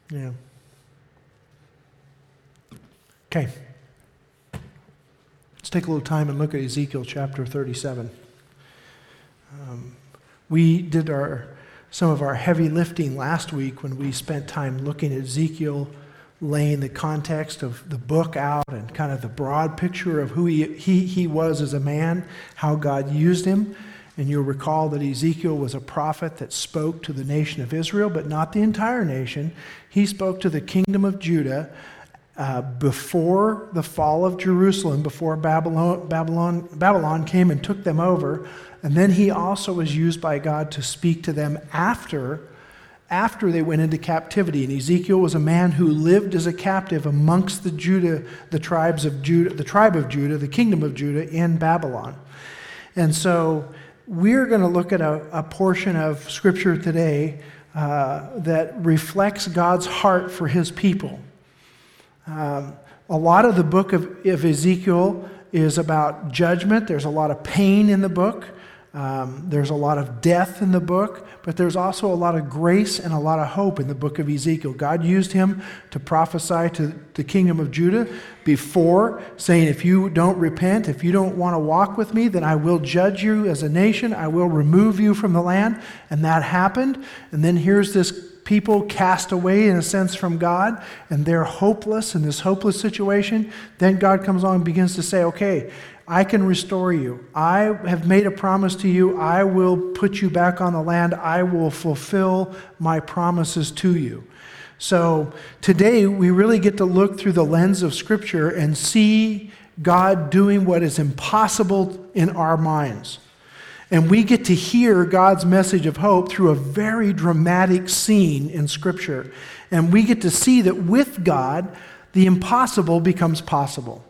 Yeah. Okay. Let's take a little time and look at Ezekiel chapter 37. We did some of our heavy lifting last week when we spent time looking at Ezekiel, laying the context of the book out and kind of the broad picture of who he was as a man, how God used him. And you'll recall that Ezekiel was a prophet that spoke to the nation of Israel, but not the entire nation. He spoke to the kingdom of Judah before the fall of Jerusalem, before Babylon came and took them over. And then he also was used by God to speak to them after they went into captivity. And Ezekiel was a man who lived as a captive amongst the tribe of Judah, the kingdom of Judah in Babylon. And so we're going to look at a portion of Scripture today that reflects God's heart for his people. A lot of the book of Ezekiel is about judgment. There's a lot of pain in the book. There's a lot of death in the book, but there's also a lot of grace and a lot of hope in the book of Ezekiel. God used him to prophesy to the kingdom of Judah before, saying, if you don't repent, if you don't want to walk with me, then I will judge you as a nation. I will remove you from the land. And that happened. And then here's this people cast away, in a sense, from God, and they're hopeless in this hopeless situation. Then God comes along and begins to say, okay, I can restore you. I have made a promise to you. I will put you back on the land. I will fulfill my promises to you. So today we really get to look through the lens of Scripture and see God doing what is impossible in our minds. And we get to hear God's message of hope through a very dramatic scene in Scripture. And we get to see that with God, the impossible becomes possible.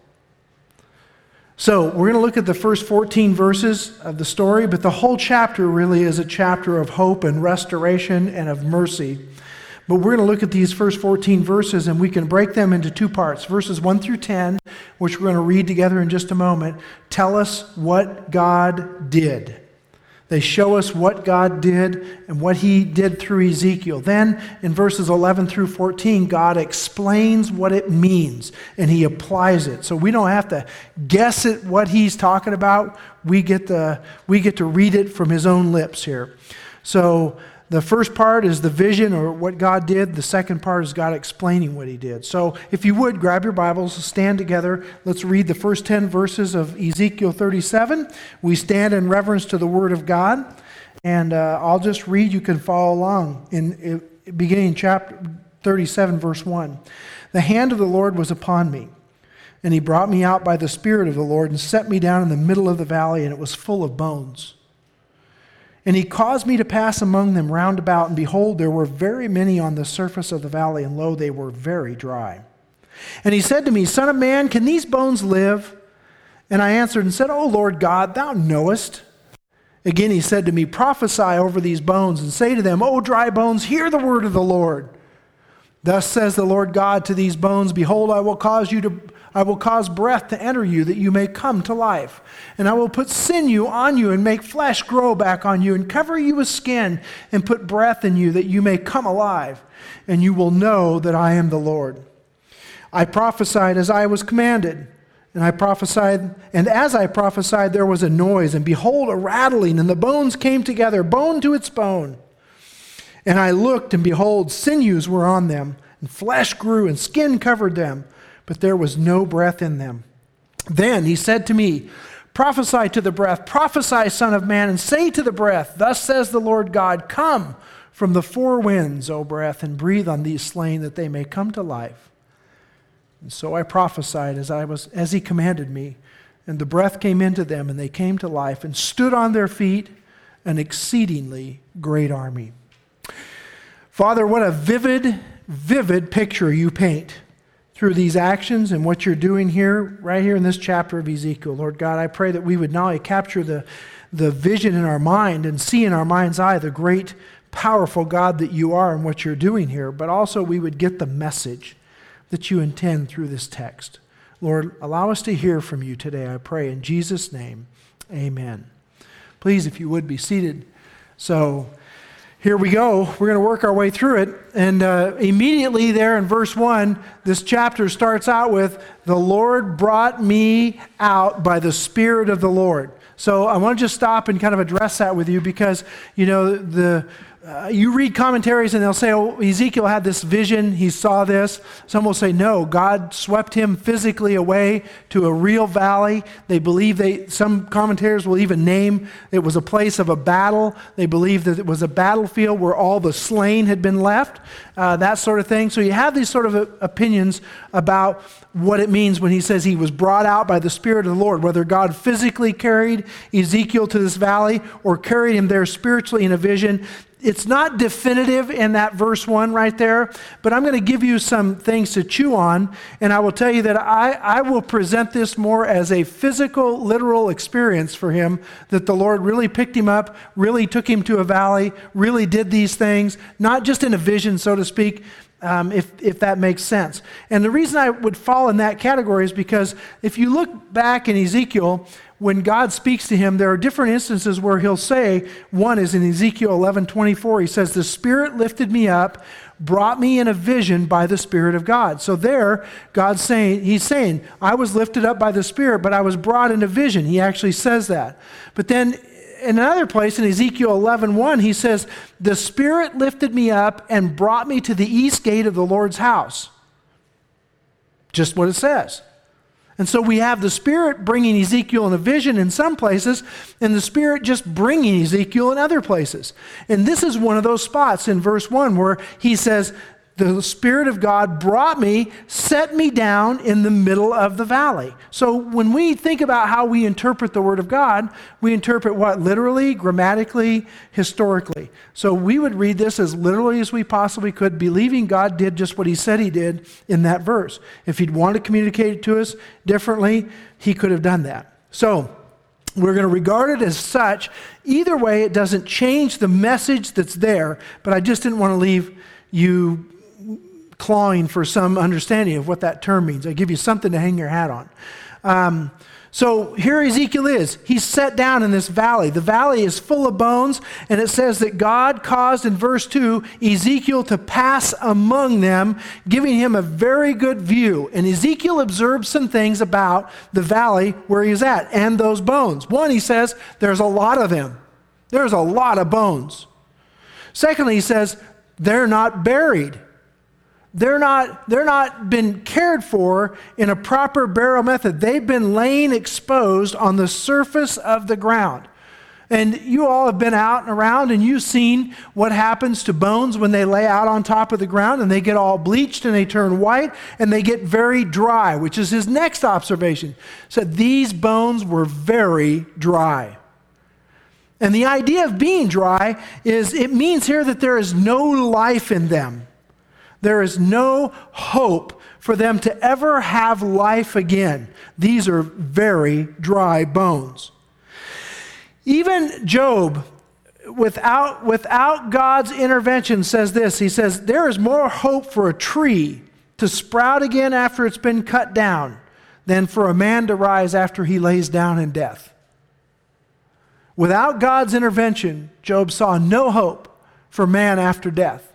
So we're going to look at the first 14 verses of the story, but the whole chapter really is a chapter of hope and restoration and of mercy. But we're going to look at these first 14 verses, and we can break them into two parts. Verses 1 through 10, which we're going to read together in just a moment, tell us what God did. They show us what God did and what he did through Ezekiel. Then in verses 11 through 14, God explains what it means and he applies it. So we don't have to guess at what he's talking about. We get to read it from his own lips here. So the first part is the vision or what God did. The second part is God explaining what he did. So if you would, grab your Bibles, stand together. Let's read the first 10 verses of Ezekiel 37. We stand in reverence to the Word of God. And I'll just read. You can follow along in beginning chapter 37, verse 1. The hand of the Lord was upon me, and he brought me out by the Spirit of the Lord and set me down in the middle of the valley, and it was full of bones. And he caused me to pass among them round about, and behold, there were very many on the surface of the valley, and lo, they were very dry. And he said to me, Son of man, can these bones live? And I answered and said, O Lord God, thou knowest. Again he said to me, Prophesy over these bones, and say to them, O dry bones, hear the word of the Lord. Thus says the Lord God to these bones, Behold, I will cause breath to enter you, that you may come to life. And I will put sinew on you, and make flesh grow back on you, and cover you with skin, and put breath in you, that you may come alive. And you will know that I am the Lord. I prophesied as I was commanded. And as I prophesied, there was a noise, and behold, a rattling, and the bones came together, bone to its bone. And I looked, and behold, sinews were on them, and flesh grew, and skin covered them, but there was no breath in them. Then he said to me, Prophesy to the breath, prophesy, Son of man, and say to the breath, Thus says the Lord God, Come from the four winds, O breath, and breathe on these slain, that they may come to life. And so I prophesied as he commanded me, and the breath came into them, and they came to life, and stood on their feet, an exceedingly great army. Father, what a vivid picture you paint through these actions and what you're doing here, right here in this chapter of Ezekiel. Lord God, I pray that we would not only capture the vision in our mind and see in our mind's eye the great, powerful God that you are and what you're doing here, but also we would get the message that you intend through this text. Lord, allow us to hear from you today, I pray in Jesus' name, amen. Please, if you would, be seated. So, here we go. We're going to work our way through it. And immediately there in verse 1, this chapter starts out with, the Lord brought me out by the Spirit of the Lord. So I want to just stop and kind of address that with you because, you read commentaries and they'll say, oh, Ezekiel had this vision, he saw this. Some will say, no, God swept him physically away to a real valley. They believe some commentators will even name it was a place of a battle. They believe that it was a battlefield where all the slain had been left, that sort of thing. So you have these sort of opinions about what it means when he says he was brought out by the Spirit of the Lord, whether God physically carried Ezekiel to this valley or carried him there spiritually in a vision. It's not definitive in that verse 1 right there, but I'm going to give you some things to chew on, and I will tell you that I will present this more as a physical, literal experience for him, that the Lord really picked him up, really took him to a valley, really did these things, not just in a vision, so to speak, if that makes sense. And the reason I would fall in that category is because if you look back in Ezekiel, when God speaks to him, there are different instances where he'll say, one is in Ezekiel 11:24, he says, the Spirit lifted me up, brought me in a vision by the Spirit of God. So there, he's saying, I was lifted up by the Spirit, but I was brought in a vision. He actually says that. But then in another place, in Ezekiel 11:1, he says, the Spirit lifted me up and brought me to the east gate of the Lord's house. Just what it says. And so we have the Spirit bringing Ezekiel in a vision in some places, and the Spirit just bringing Ezekiel in other places. And this is one of those spots in verse 1 where he says, the Spirit of God brought me, set me down in the middle of the valley. So when we think about how we interpret the Word of God, we interpret what? Literally, grammatically, historically. So we would read this as literally as we possibly could, believing God did just what he said he did in that verse. If he'd wanted to communicate it to us differently, he could have done that. So we're going to regard it as such. Either way, it doesn't change the message that's there, but I just didn't want to leave you clawing for some understanding of what that term means. I give you something to hang your hat on. So here Ezekiel is. He's set down in this valley. The valley is full of bones, and it says that God caused, in verse 2, Ezekiel to pass among them, giving him a very good view. And Ezekiel observed some things about the valley where he's at and those bones. One, he says, there's a lot of them. There's a lot of bones. Secondly, he says, they're not buried. They're not been cared for in a proper burial method. They've been laying exposed on the surface of the ground. And you all have been out and around and you've seen what happens to bones when they lay out on top of the ground and they get all bleached and they turn white and they get very dry, which is his next observation. Said these bones were very dry. And the idea of being dry is it means here that there is no life in them. There is no hope for them to ever have life again. These are very dry bones. Even Job, without God's intervention, says this. He says, there is more hope for a tree to sprout again after it's been cut down than for a man to rise after he lays down in death. Without God's intervention, Job saw no hope for man after death.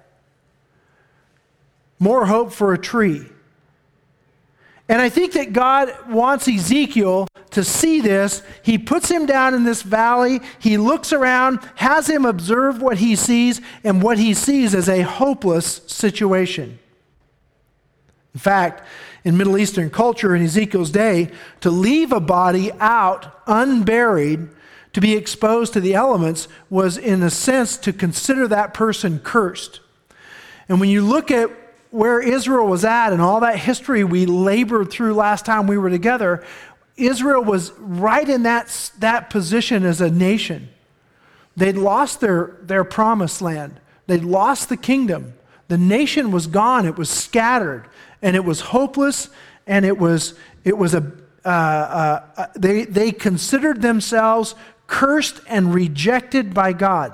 More hope for a tree. And I think that God wants Ezekiel to see this. He puts him down in this valley. He looks around, has him observe what he sees, and what he sees is a hopeless situation. In fact, in Middle Eastern culture in Ezekiel's day, to leave a body out unburied to be exposed to the elements was, in a sense, to consider that person cursed. And when you look at where Israel was at and all that history we labored through last time we were together, Israel was right in that position as a nation. They'd lost their promised land. They'd lost the kingdom. The nation was gone. It was scattered, and it was hopeless, and they considered themselves cursed and rejected by God.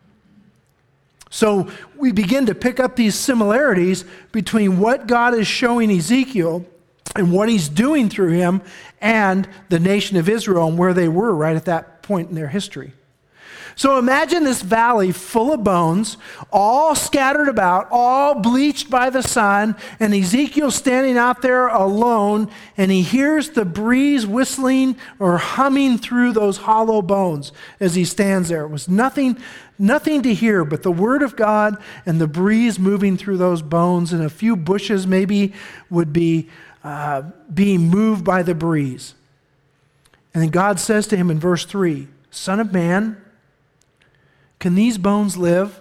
So we begin to pick up these similarities between what God is showing Ezekiel and what he's doing through him and the nation of Israel and where they were right at that point in their history. So imagine this valley full of bones, all scattered about, all bleached by the sun, and Ezekiel standing out there alone, and he hears the breeze whistling or humming through those hollow bones as he stands there. It was nothing to hear but the word of God and the breeze moving through those bones, and a few bushes maybe would be being moved by the breeze. And then God says to him in verse 3, "Son of man, can these bones live?"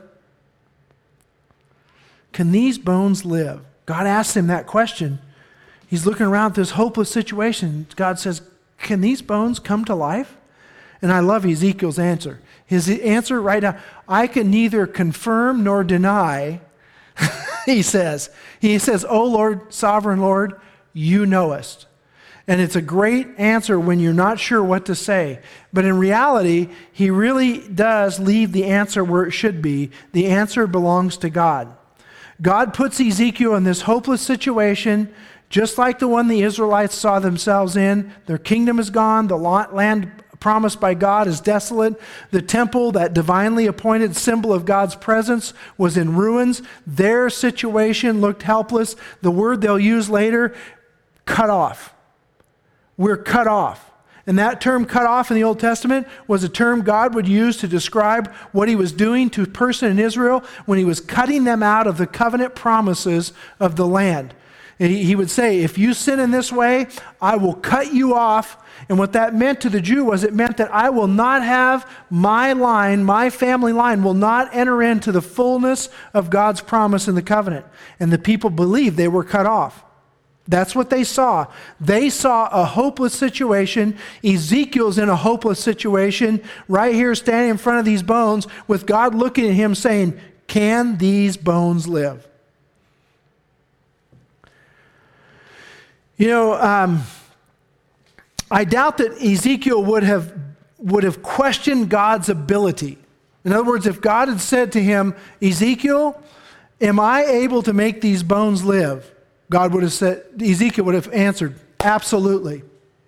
Can these bones live? God asks him that question. He's looking around at this hopeless situation. God says, "Can these bones come to life?" And I love Ezekiel's answer. His answer right now, "I can neither confirm nor deny," he says. He says, "O Lord, sovereign Lord, you knowest." And it's a great answer when you're not sure what to say. But in reality, he really does leave the answer where it should be. The answer belongs to God. God puts Ezekiel in this hopeless situation, just like the one the Israelites saw themselves in. Their kingdom is gone. The land promised by God is desolate. The temple, that divinely appointed symbol of God's presence, was in ruins. Their situation looked helpless. The word they'll use later, cut off. We're cut off. And that term cut off in the Old Testament was a term God would use to describe what he was doing to a person in Israel when he was cutting them out of the covenant promises of the land. He would say, "If you sin in this way, I will cut you off." And what that meant to the Jew was it meant that I will not have my line, my family line will not enter into the fullness of God's promise in the covenant. And the people believed they were cut off. That's what they saw. They saw a hopeless situation. Ezekiel's in a hopeless situation right here standing in front of these bones with God looking at him saying, "Can these bones live?" You know, I doubt that Ezekiel would have questioned God's ability. In other words, if God had said to him, "Ezekiel, am I able to make these bones live?" Ezekiel would have answered, "Absolutely."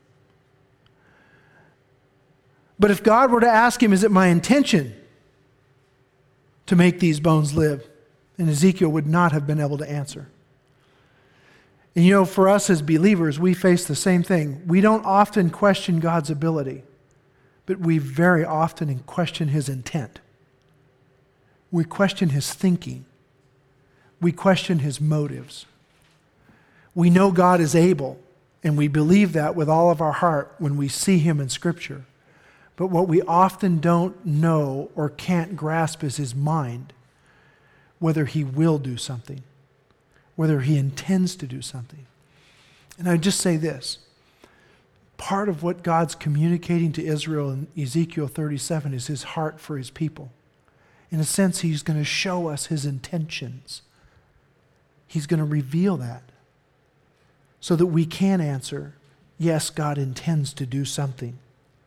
But if God were to ask him, "Is it my intention to make these bones live?" then Ezekiel would not have been able to answer. And you know, for us as believers, we face the same thing. We don't often question God's ability, but we very often question his intent. We question his thinking. We question his motives. We know God is able, and we believe that with all of our heart when we see him in Scripture. But what we often don't know or can't grasp is his mind, whether he will do something, whether he intends to do something. And I just say this. Part of what God's communicating to Israel in Ezekiel 37 is his heart for his people. In a sense, he's going to show us his intentions. He's going to reveal that, so that we can answer, yes, God intends to do something.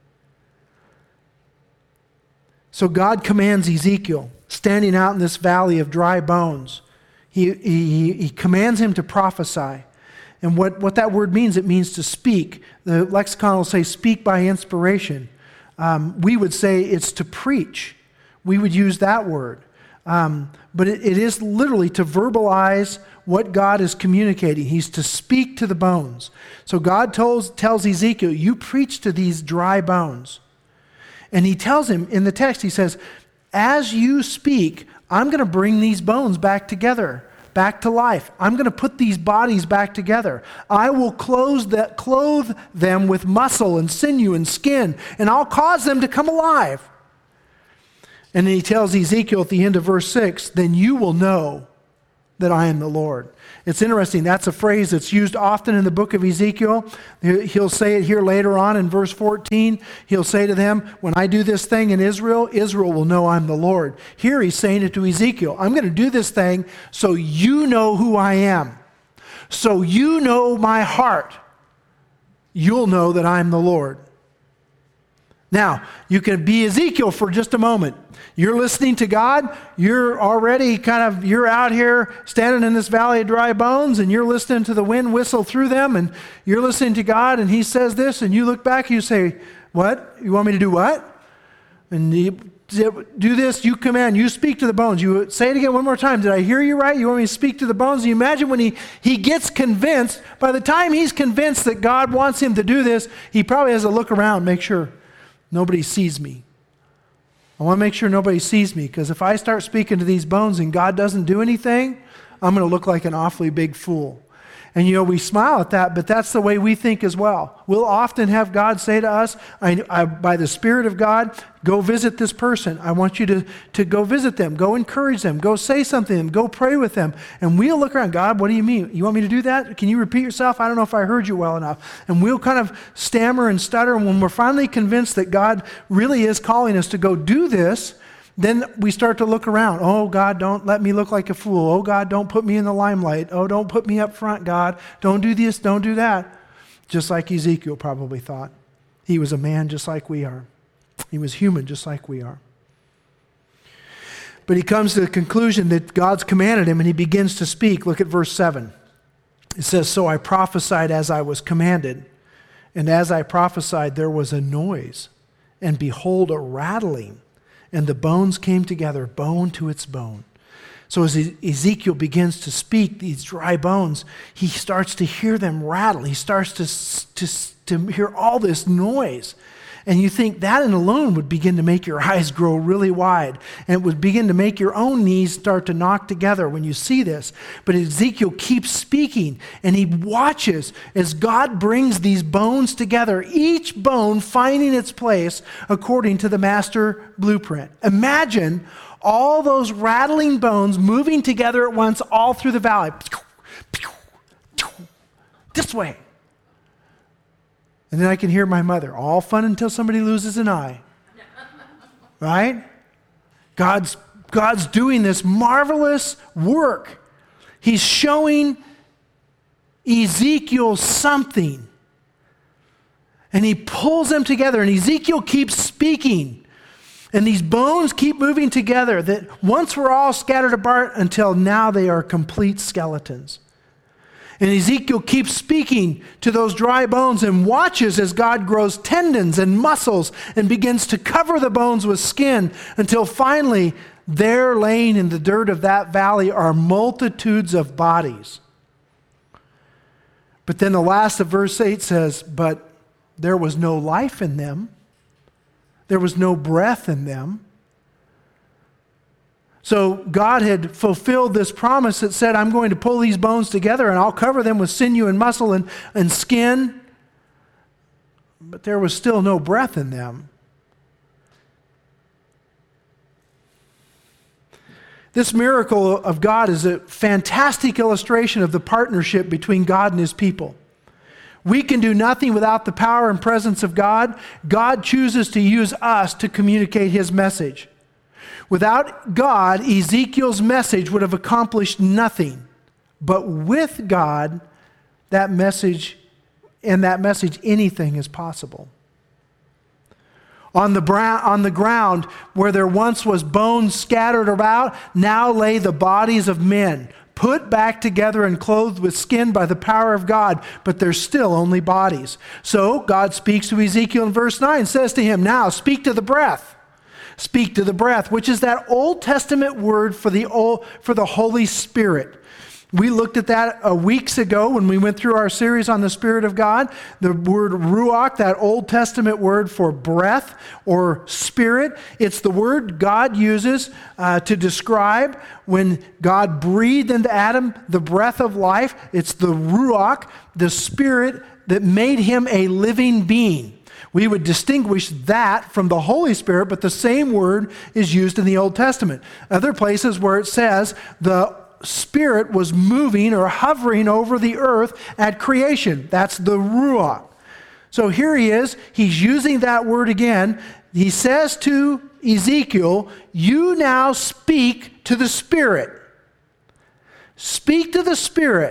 So God commands Ezekiel, standing out in this valley of dry bones. He commands him to prophesy. And what that word means, it means to speak. The lexicon will say speak by inspiration. We would say it's to preach. We would use that word. But it is literally to verbalize what God is communicating. He's to speak to the bones. So God tells Ezekiel, "You preach to these dry bones." And he tells him in the text, he says, "As you speak, I'm going to bring these bones back together, back to life. I'm going to put these bodies back together. I will clothe them with muscle and sinew and skin, and I'll cause them to come alive." And then he tells Ezekiel at the end of verse 6, "Then you will know that I am the Lord." It's interesting. That's a phrase that's used often in the book of Ezekiel. He'll say it here later on in verse 14. He'll say to them, "When I do this thing in Israel, Israel will know I'm the Lord." Here he's saying it to Ezekiel. "I'm going to do this thing so you know who I am. So you know my heart. You'll know that I'm the Lord." Now, you can be Ezekiel for just a moment. You're listening to God. You're already you're out here standing in this valley of dry bones, and you're listening to the wind whistle through them, and you're listening to God, and he says this, and you look back and you say, "What? You want me to do what?" And do this, you command, you speak to the bones. You say it again one more time. Did I hear you right? You want me to speak to the bones? And you imagine when he gets convinced, by the time he's convinced that God wants him to do this, he probably has to look around, make sure nobody sees me. I want to make sure nobody sees me, because if I start speaking to these bones and God doesn't do anything, I'm going to look like an awfully big fool. And we smile at that, but that's the way we think as well. We'll often have God say to us, by the Spirit of God, go visit this person. I want you to go visit them, go encourage them, go say something to them, go pray with them. And we'll look around, God, what do you mean? You want me to do that? Can you repeat yourself? I don't know if I heard you well enough. And we'll kind of stammer and stutter. And when we're finally convinced that God really is calling us to go do this, then we start to look around. Oh, God, don't let me look like a fool. Oh, God, don't put me in the limelight. Oh, don't put me up front, God. Don't do this, don't do that. Just like Ezekiel probably thought. He was a man just like we are. He was human just like we are. But he comes to the conclusion that God's commanded him, and he begins to speak. Look at verse 7. It says, so I prophesied as I was commanded. And as I prophesied, there was a noise. And behold, a rattling. And the bones came together, bone to its bone. So as Ezekiel begins to speak, these dry bones, he starts to hear them rattle. He starts to hear all this noise. And you think that alone would begin to make your eyes grow really wide. And it would begin to make your own knees start to knock together when you see this. But Ezekiel keeps speaking, and he watches as God brings these bones together, each bone finding its place according to the master blueprint. Imagine all those rattling bones moving together at once all through the valley. This way. And then I can hear my mother, all fun until somebody loses an eye. Right? God's doing this marvelous work. He's showing Ezekiel something. And he pulls them together, and Ezekiel keeps speaking. And these bones keep moving together that once were all scattered apart until now they are complete skeletons. And Ezekiel keeps speaking to those dry bones and watches as God grows tendons and muscles and begins to cover the bones with skin until finally there laying in the dirt of that valley are multitudes of bodies. But then the last of verse 8 says, but there was no life in them. There was no breath in them. So God had fulfilled this promise that said, I'm going to pull these bones together and I'll cover them with sinew and muscle and skin. But there was still no breath in them. This miracle of God is a fantastic illustration of the partnership between God and his people. We can do nothing without the power and presence of God. God chooses to use us to communicate his message. Without God, Ezekiel's message would have accomplished nothing. But with God, that message, anything is possible. On the ground where there once was bones scattered about, now lay the bodies of men, put back together and clothed with skin by the power of God, but they're still only bodies. So God speaks to Ezekiel in verse 9, says to him, now speak to the breath. Speak to the breath, which is that Old Testament word for the Holy Spirit. We looked at that weeks ago when we went through our series on the Spirit of God. The word ruach, that Old Testament word for breath or spirit, it's the word God uses to describe when God breathed into Adam the breath of life. It's the ruach, the spirit that made him a living being. We would distinguish that from the Holy Spirit, but the same word is used in the Old Testament. Other places where it says the Spirit was moving or hovering over the earth at creation. That's the Ruach. So here he is. He's using that word again. He says to Ezekiel, you now speak to the Spirit. Speak to the Spirit.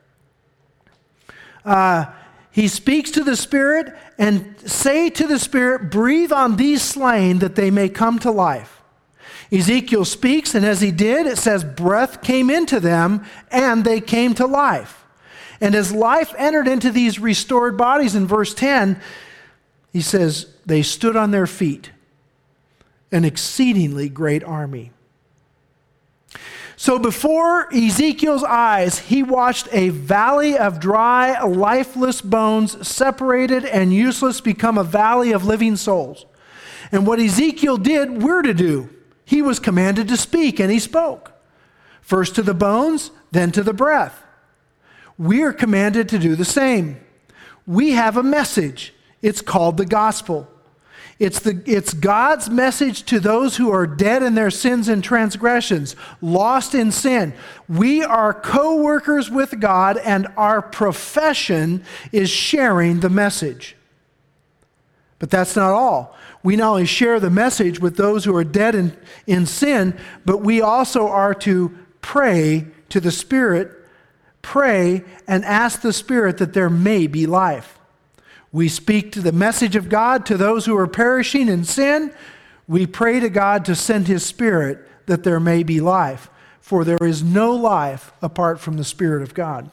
He speaks to the Spirit and say to the Spirit, breathe on these slain that they may come to life. Ezekiel speaks, and as he did, it says breath came into them and they came to life. And as life entered into these restored bodies in verse 10, he says they stood on their feet. an exceedingly great army. So before Ezekiel's eyes, he watched a valley of dry, lifeless bones, separated and useless, become a valley of living souls. And what Ezekiel did, we're to do. He was commanded to speak, and he spoke. First to the bones, then to the breath. We are commanded to do the same. We have a message. It's called the gospel. It's God's message to those who are dead in their sins and transgressions, lost in sin. We are co-workers with God, and our profession is sharing the message. But that's not all. We not only share the message with those who are dead in sin, but we also are to pray to the Spirit, pray and ask the Spirit that there may be life. We speak to the message of God to those who are perishing in sin. We pray to God to send His Spirit that there may be life. For there is no life apart from the Spirit of God.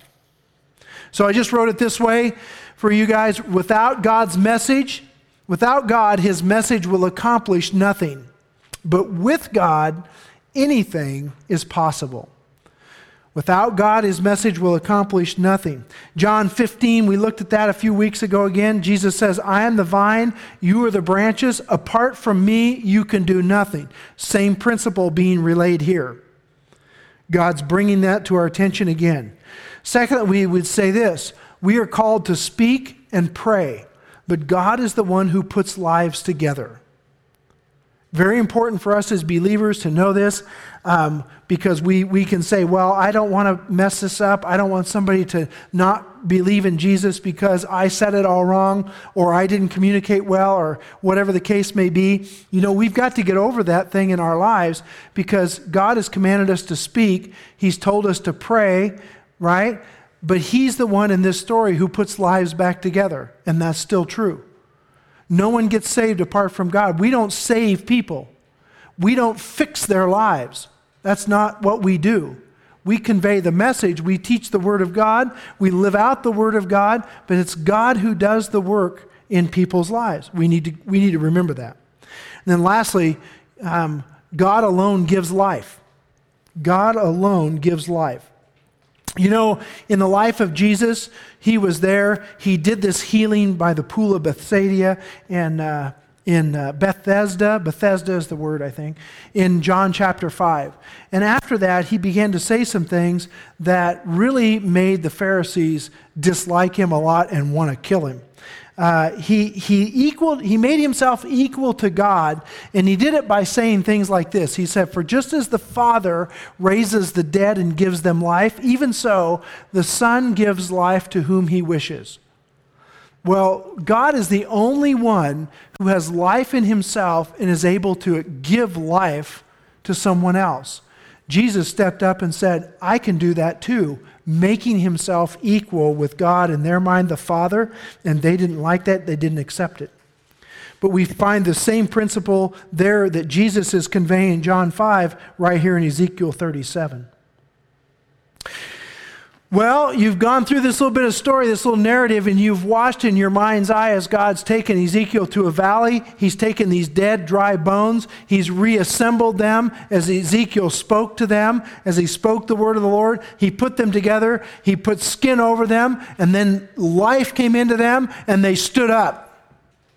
So I just wrote it this way for you guys. Without God's message, without God, His message will accomplish nothing. But with God, anything is possible. Without God, His message will accomplish nothing. John 15, we looked at that a few weeks ago again. Jesus says, I am the vine, you are the branches. Apart from me, you can do nothing. Same principle being relayed here. God's bringing that to our attention again. Secondly, we would say this. We are called to speak and pray, but God is the one who puts lives together. Very important for us as believers to know this, because we can say, well, I don't want to mess this up. I don't want somebody to not believe in Jesus because I said it all wrong, or I didn't communicate well, or whatever the case may be. You know, we've got to get over that thing in our lives, because God has commanded us to speak. He's told us to pray, right? But He's the one in this story who puts lives back together, and that's still true. No one gets saved apart from God. We don't save people. We don't fix their lives. That's not what we do. We convey the message. We teach the Word of God. We live out the Word of God, but it's God who does the work in people's lives. We need to remember that. And then lastly, God alone gives life. God alone gives life. You know, in the life of Jesus, He was there. He did this healing by the pool of Bethsaida in Bethesda. Bethesda is the word, I think, in John chapter 5. And after that, He began to say some things that really made the Pharisees dislike Him a lot and want to kill Him. He made Himself equal to God, and He did it by saying things like this. He said, for just as the Father raises the dead and gives them life, even so the Son gives life to whom He wishes. Well, God is the only one who has life in Himself and is able to give life to someone else. Jesus stepped up and said, I can do that too, making Himself equal with God, in their mind, the Father, and they didn't like that. They didn't accept it. But we find the same principle there that Jesus is conveying in John 5 right here in Ezekiel 37. Well, you've gone through this little bit of story, this little narrative, and you've watched in your mind's eye as God's taken Ezekiel to a valley. He's taken these dead, dry bones. He's reassembled them as Ezekiel spoke to them, as he spoke the word of the Lord. He put them together. He put skin over them, and then life came into them, and they stood up.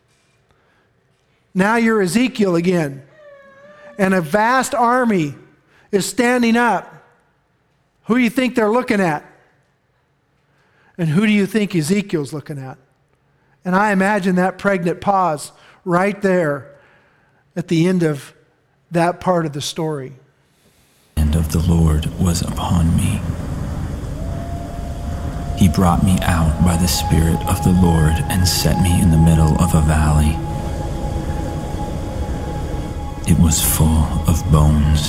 Now you're Ezekiel again, and a vast army is standing up. Who do you think they're looking at? And who do you think Ezekiel's looking at? And I imagine that pregnant pause right there at the end of that part of the story. The hand of the Lord was upon me. He brought me out by the Spirit of the Lord and set me in the middle of a valley. It was full of bones.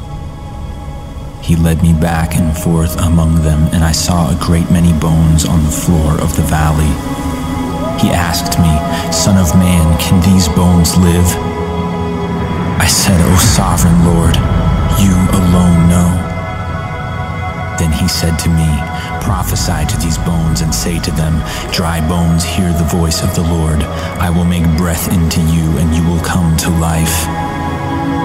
He led me back and forth among them, and I saw a great many bones on the floor of the valley. He asked me, Son of man, can these bones live? I said, O sovereign Lord, you alone know. Then He said to me, Prophesy to these bones and say to them, Dry bones, hear the voice of the Lord. I will make breath into you, and you will come to life.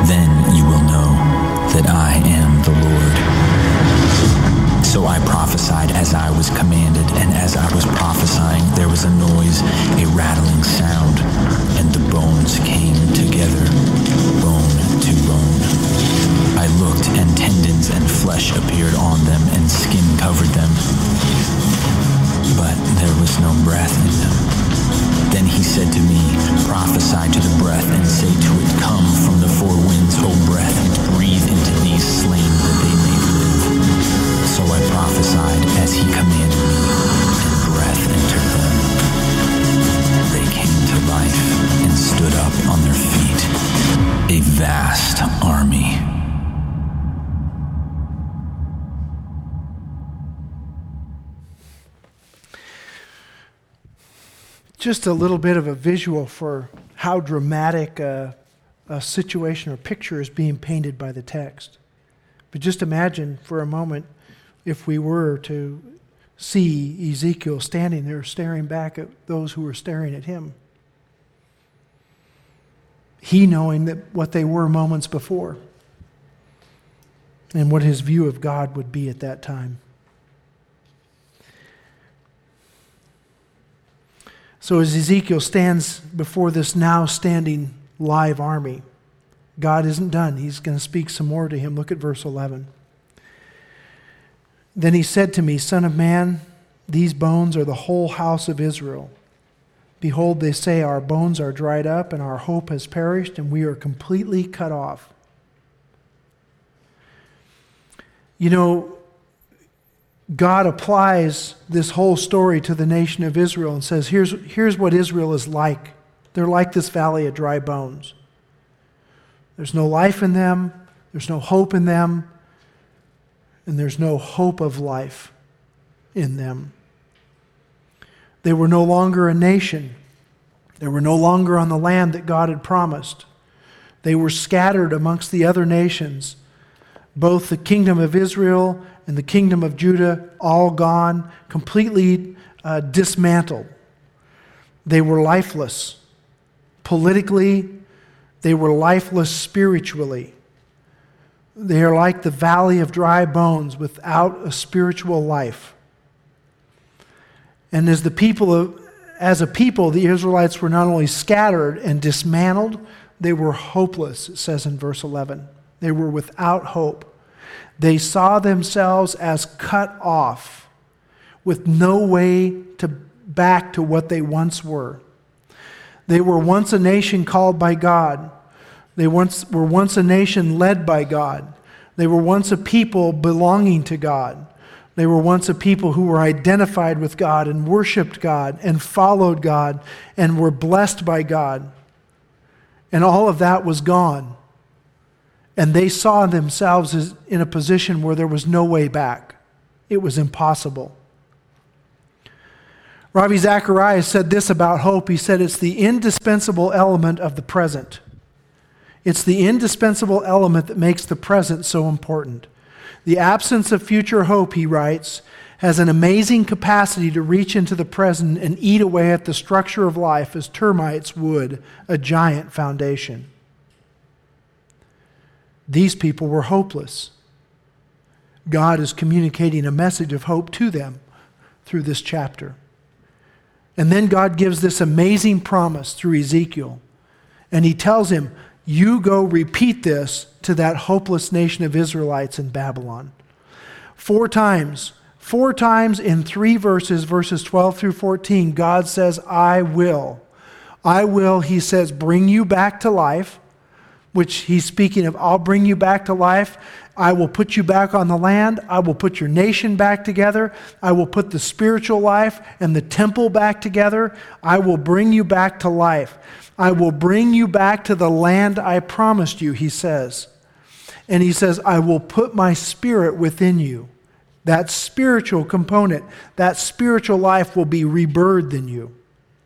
Then you will know that I am the Lord. So I prophesied as I was commanded, and as I was prophesying, there was a noise, a rattling sound, and the bones came together, bone to bone. I looked, and tendons and flesh appeared on them, and skin covered them. But there was no breath in them. Then he said to me, prophesy to the breath, and say to it, come from the four winds, O breath, and breathe into these slain that they may live. So I prophesied as he commanded me, and breath entered them. They came to life and stood up on their feet, a vast army. Just a little bit of a visual for how dramatic a situation or picture is being painted by the text. But just imagine for a moment if we were to see Ezekiel standing there staring back at those who were staring at him. He knowing that what they were moments before and what his view of God would be at that time. So as Ezekiel stands before this now standing live army, God isn't done. He's going to speak some more to him. Look at verse 11. Then he said to me, Son of man, these bones are the whole house of Israel. Behold, they say, our bones are dried up, and our hope has perished, and we are completely cut off. You know, God applies this whole story to the nation of Israel and says, here's what Israel is like. They're like this valley of dry bones. There's no life in them. There's no hope in them. And there's no hope of life in them. They were no longer a nation. They were no longer on the land that God had promised. They were scattered amongst the other nations. Both the kingdom of Israel and the kingdom of Judah, all gone, completely dismantled. They were lifeless. Politically, they were lifeless spiritually. They are like the valley of dry bones without a spiritual life. And as a people, the Israelites were not only scattered and dismantled, they were hopeless, it says in verse 11. They were without hope. They saw themselves as cut off, with no way back to what they once were. They were once a nation called by God. They were once a nation led by God. They were once a people belonging to God. They were once a people who were identified with God and worshiped God and followed God and were blessed by God. And all of that was gone. And they saw themselves as in a position where there was no way back. It was impossible. Ravi Zacharias said this about hope. He said it's the indispensable element of the present. It's the indispensable element that makes the present so important. The absence of future hope, he writes, has an amazing capacity to reach into the present and eat away at the structure of life as termites would a giant foundation. These people were hopeless. God is communicating a message of hope to them through this chapter. And then God gives this amazing promise through Ezekiel. And he tells him, you go repeat this to that hopeless nation of Israelites in Babylon. 4 times in 3 verses, verses 12 through 14, God says, I will. I will, he says, bring you back to life. Which he's speaking of, I'll bring you back to life. I will put you back on the land. I will put your nation back together. I will put the spiritual life and the temple back together. I will bring you back to life. I will bring you back to the land I promised you, he says. And he says, I will put my spirit within you. That spiritual component, that spiritual life will be rebirthed in you.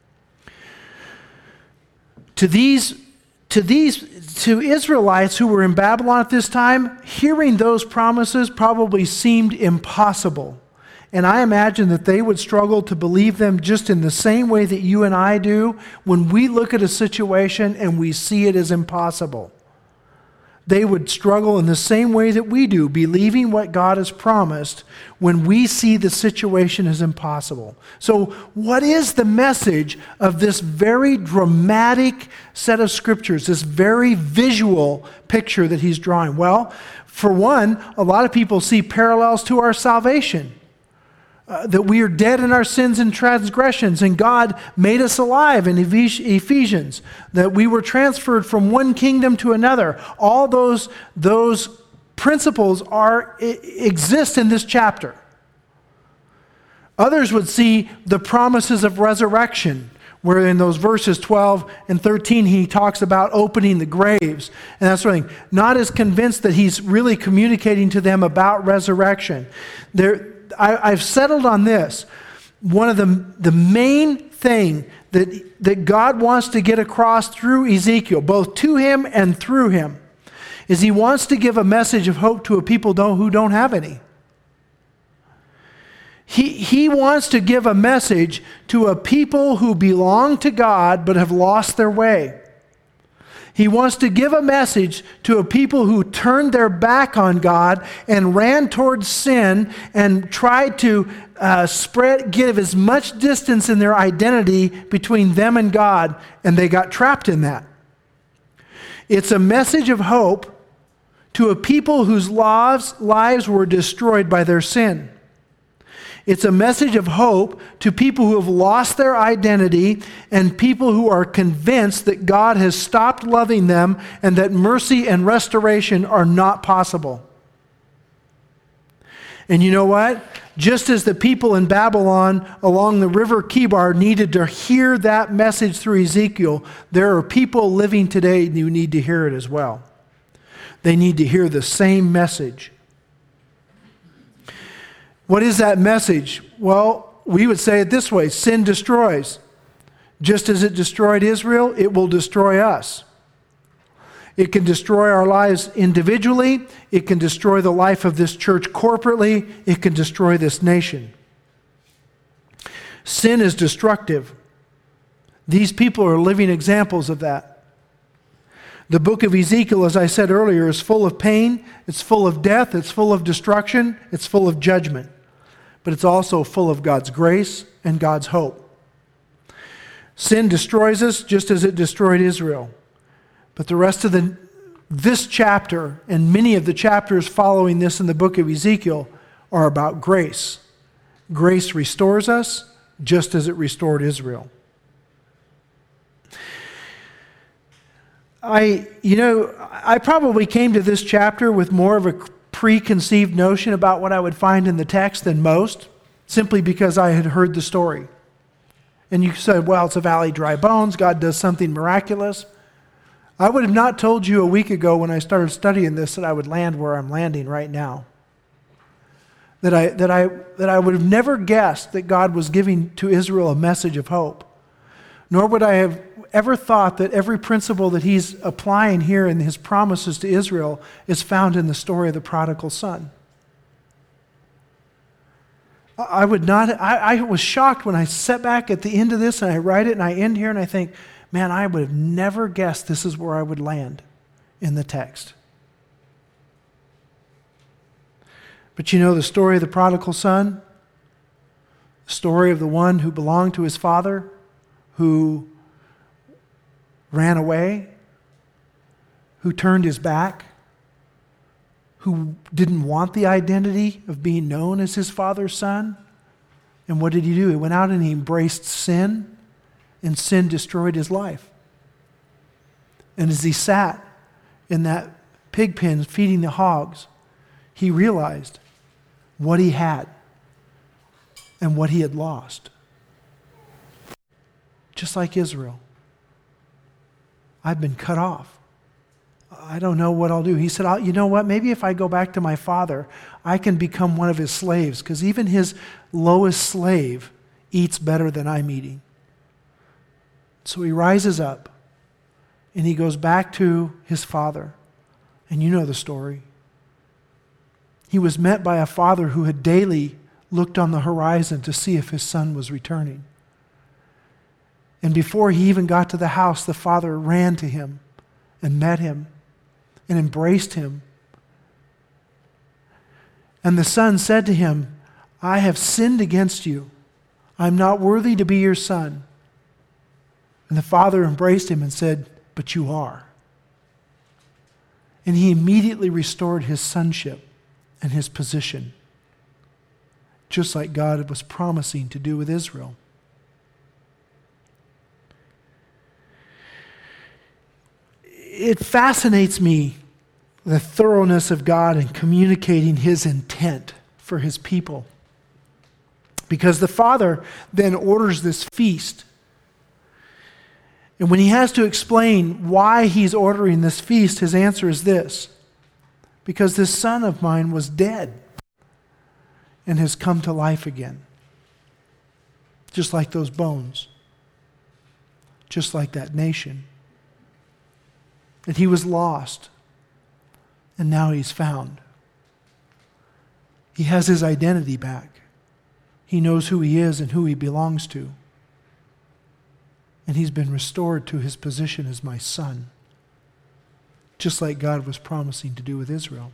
To Israelites who were in Babylon at this time, hearing those promises probably seemed impossible. And I imagine that they would struggle to believe them just in the same way that you and I do when we look at a situation and we see it as impossible. they would struggle in the same way that we do, believing what God has promised when we see the situation as impossible. So what is the message of this very dramatic set of scriptures, this very visual picture that he's drawing? Well, for one, a lot of people see parallels to our salvation. That we are dead in our sins and transgressions, and God made us alive in Ephesians, that we were transferred from one kingdom to another. All those principles exist in this chapter. Others would see the promises of resurrection, where in those verses 12 and 13 he talks about opening the graves and that sort of thing. Not as convinced that he's really communicating to them about resurrection. I've settled on this. One of the main thing that God wants to get across through Ezekiel, both to him and through him, is he wants to give a message of hope to a people who don't have any. He wants to give a message to a people who belong to God but have lost their way. He wants to give a message to a people who turned their back on God and ran towards sin and tried to give as much distance in their identity between them and God, and they got trapped in that. It's a message of hope to a people whose lives were destroyed by their sin. It's a message of hope to people who have lost their identity and people who are convinced that God has stopped loving them and that mercy and restoration are not possible. And you know what? Just as the people in Babylon along the river Chebar needed to hear that message through Ezekiel, there are people living today who need to hear it as well. They need to hear the same message. What is that message? Well, we would say it this way: sin destroys. Just as it destroyed Israel, it will destroy us. It can destroy our lives individually. It can destroy the life of this church corporately. It can destroy this nation. Sin is destructive. These people are living examples of that. The book of Ezekiel, as I said earlier, is full of pain. It's full of death. It's full of destruction. It's full of judgment. But it's also full of God's grace and God's hope. Sin destroys us just as it destroyed Israel. But the rest of this chapter and many of the chapters following this in the book of Ezekiel are about grace. Grace restores us just as it restored Israel. I probably came to this chapter with more of a preconceived notion about what I would find in the text than most, simply because I had heard the story. And you said, well, it's a valley of dry bones, God does something miraculous. I would have not told you a week ago when I started studying this that I would land where I'm landing right now. That I would have never guessed that God was giving to Israel a message of hope. Nor would I have ever thought that every principle that he's applying here in his promises to Israel is found in the story of the prodigal son. I was shocked when I sat back at the end of this and I write it and I end here and I think, man, I would have never guessed this is where I would land in the text. But you know the story of the prodigal son? The story of the one who belonged to his father, who ran away, who turned his back, who didn't want the identity of being known as his father's son. And what did he do? He went out and he embraced sin, and sin destroyed his life. And as he sat in that pig pen feeding the hogs, he realized what he had and what he had lost. Just like Israel. I've been cut off. I don't know what I'll do. He said, you know what? Maybe if I go back to my father, I can become one of his slaves, because even his lowest slave eats better than I'm eating. So he rises up and he goes back to his father. And you know the story. He was met by a father who had daily looked on the horizon to see if his son was returning. And before he even got to the house, the father ran to him and met him and embraced him. And the son said to him, I have sinned against you. I am not worthy to be your son. And the father embraced him and said, but you are. And he immediately restored his sonship and his position, just like God was promising to do with Israel. It fascinates me, the thoroughness of God in communicating his intent for his people. Because the Father then orders this feast. And when he has to explain why he's ordering this feast, his answer is this: because this son of mine was dead and has come to life again. Just like those bones. Just like that nation. And he was lost, and now he's found. He has his identity back. He knows who he is and who he belongs to. And he's been restored to his position as my son, just like God was promising to do with Israel.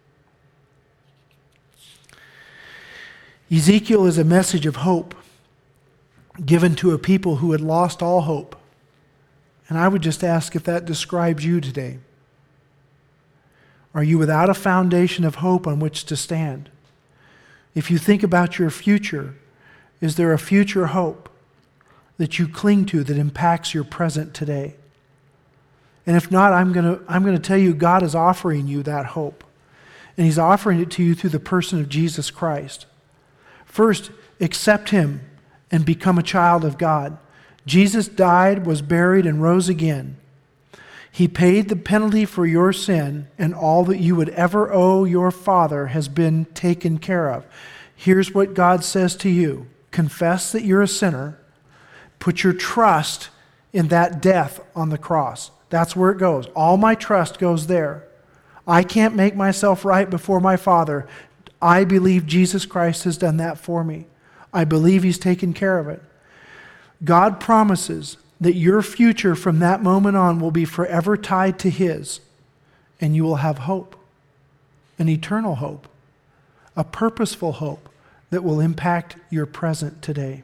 Ezekiel is a message of hope given to a people who had lost all hope. And I would just ask if that describes you today. Are you without a foundation of hope on which to stand? If you think about your future, is there a future hope that you cling to that impacts your present today? And if not, I'm going to tell you God is offering you that hope. And he's offering it to you through the person of Jesus Christ. First, accept him and become a child of God. Jesus died, was buried, and rose again. He paid the penalty for your sin, and all that you would ever owe your Father has been taken care of. Here's what God says to you. Confess that you're a sinner. Put your trust in that death on the cross. That's where it goes. All my trust goes there. I can't make myself right before my Father. I believe Jesus Christ has done that for me. I believe he's taken care of it. God promises that your future from that moment on will be forever tied to his, and you will have hope, an eternal hope, a purposeful hope that will impact your present today.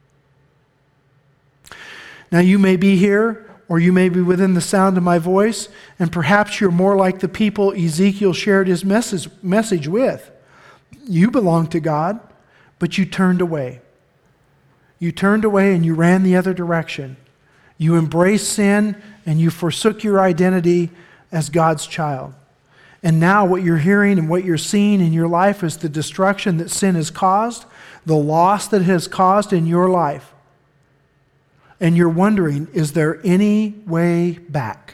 Now you may be here, or you may be within the sound of my voice, and perhaps you're more like the people Ezekiel shared his message with. You belong to God, but you turned away. You turned away and you ran the other direction. You embraced sin and you forsook your identity as God's child. And now what you're hearing and what you're seeing in your life is the destruction that sin has caused, the loss that it has caused in your life. And you're wondering, is there any way back?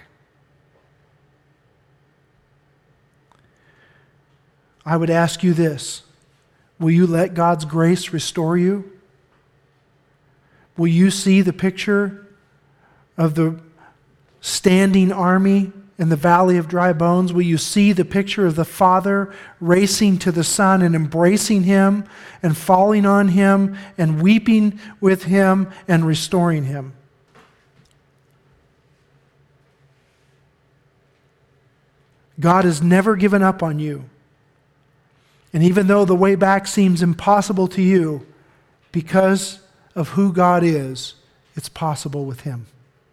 I would ask you this: will you let God's grace restore you? Will you see the picture of the standing army in the valley of dry bones? Will you see the picture of the Father racing to the Son and embracing him and falling on him and weeping with him and restoring him? God has never given up on you. And even though the way back seems impossible to you, because of who God is, it's possible with him.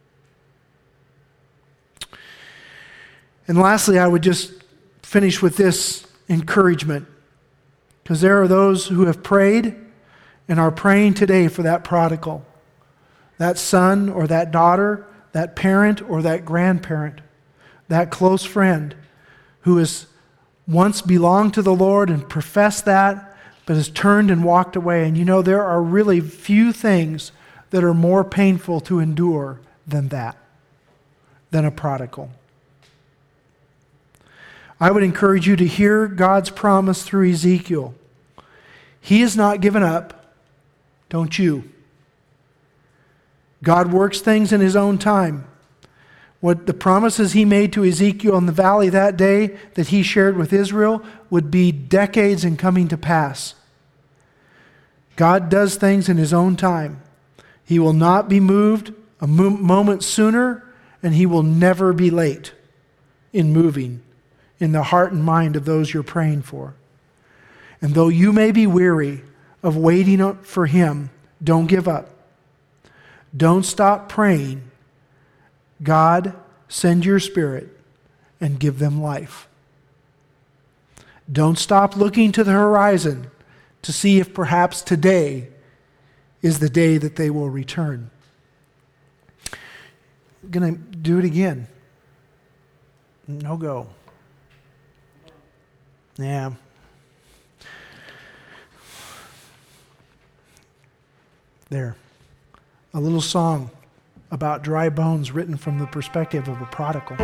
And lastly, I would just finish with this encouragement, because there are those who have prayed and are praying today for that prodigal, that son or that daughter, that parent or that grandparent, that close friend who has once belonged to the Lord and professed that, but has turned and walked away. And you know, there are really few things that are more painful to endure than that, than a prodigal. I would encourage you to hear God's promise through Ezekiel. He has not given up, don't you? God works things in his own time. What the promises he made to Ezekiel in the valley that day that he shared with Israel would be decades in coming to pass. God does things in his own time. He will not be moved a moment sooner, and he will never be late in moving in the heart and mind of those you're praying for. And though you may be weary of waiting for Him, don't give up. Don't stop praying. God, send your Spirit and give them life. Don't stop looking to the horizon to see if perhaps today is the day that they will return. I'm going to do it again. No go. Yeah. There. A little song about dry bones written from the perspective of a prodigal.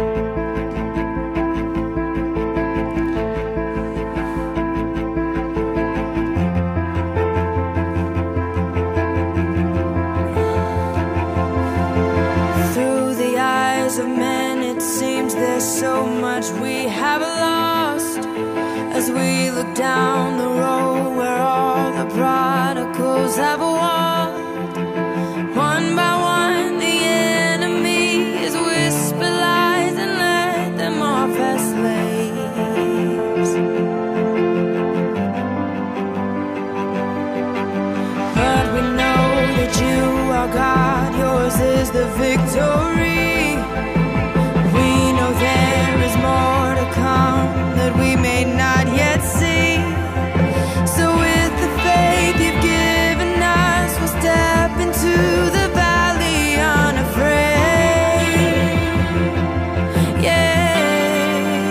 Through the eyes of men, it seems there's so much we have lost. As we look down the road where all the prodigals have walked, one by one the enemies whisper lies and let them off as slaves. But we know that you are God, yours is the victory. We know there is more to come that we may not yet see. So with the faith you've given us, we'll step into the valley unafraid. Yeah.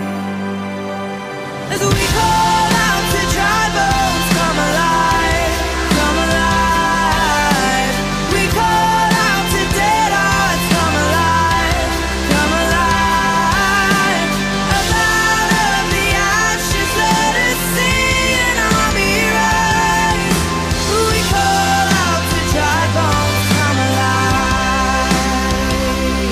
As we call out to dry bones, come alive, come alive. We call out to dead hearts, come alive, come alive. Up out of the ashes, let us see an army rise. We call out to dry bones, come alive.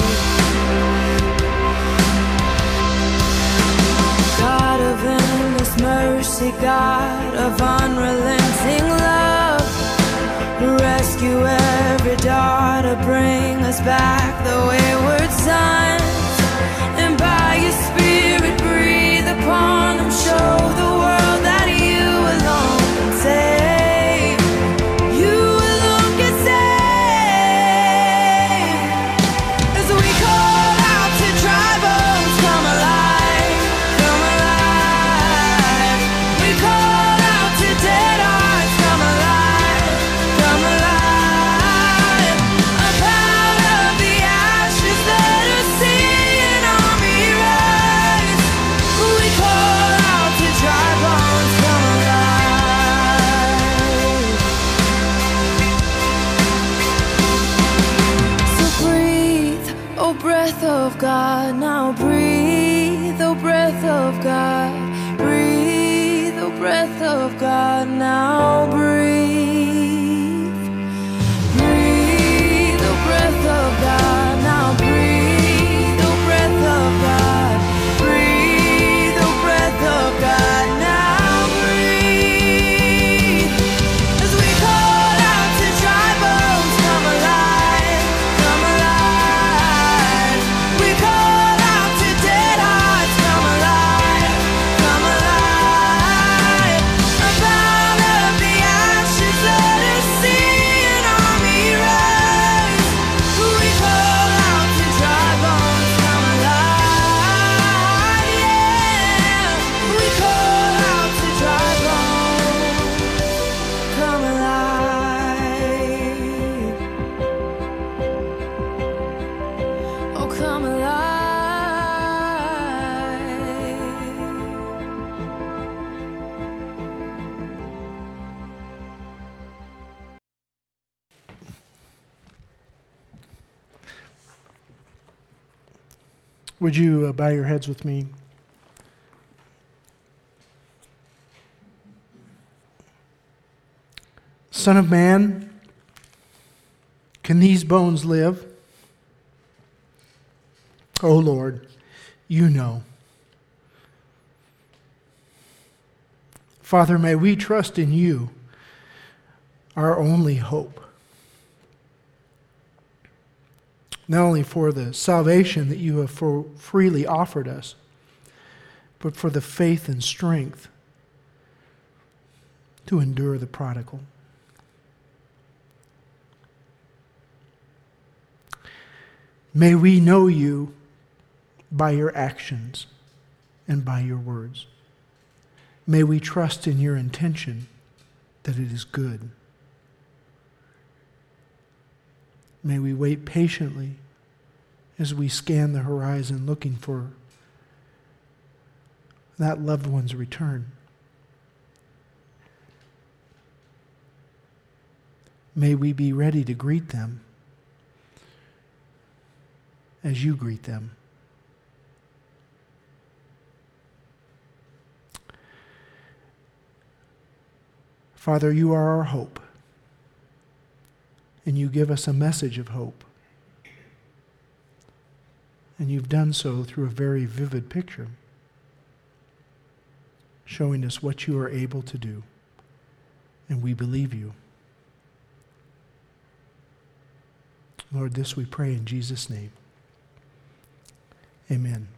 God of endless mercy, God of unrelenting love, rescue every daughter, bring us back the wayward sons, and by your Spirit breathe upon them, show the world that you alone can save. You alone can save. As we call out to dry bones, come alive, come alive. We call out to dead hearts, come alive, come alive. Up out of the ashes, let us see an army rise. We call out to dry bones, come alive. So breathe, oh breath of God, now breathe, oh breath of God. Breathe, oh breath of God, now breathe. Breathe, oh breath of God, now breathe, oh breath of God. Breathe, oh breath of God, now breathe. As we call out to dry bones, come alive, come alive. We call out to dead hearts, come alive, come alive. Up out of the ashes, let us see an army rise. We call out to dry bones, come alive, yeah. We call out to dry bones, come alive. Oh, come alive. Would you bow your heads with me? Son of man, can these bones live? Oh Lord, you know. Father, may we trust in you, our only hope. not only for the salvation that you have freely offered us, but for the faith and strength to endure the prodigal. May we know you by your actions and by your words. May we trust in your intention that it is good. May we wait patiently as we scan the horizon looking for that loved one's return. May we be ready to greet them as you greet them. Father, you are our hope, and you give us a message of hope. And you've done so through a very vivid picture, showing us what you are able to do, and we believe you. Lord, this we pray in Jesus' name. Amen.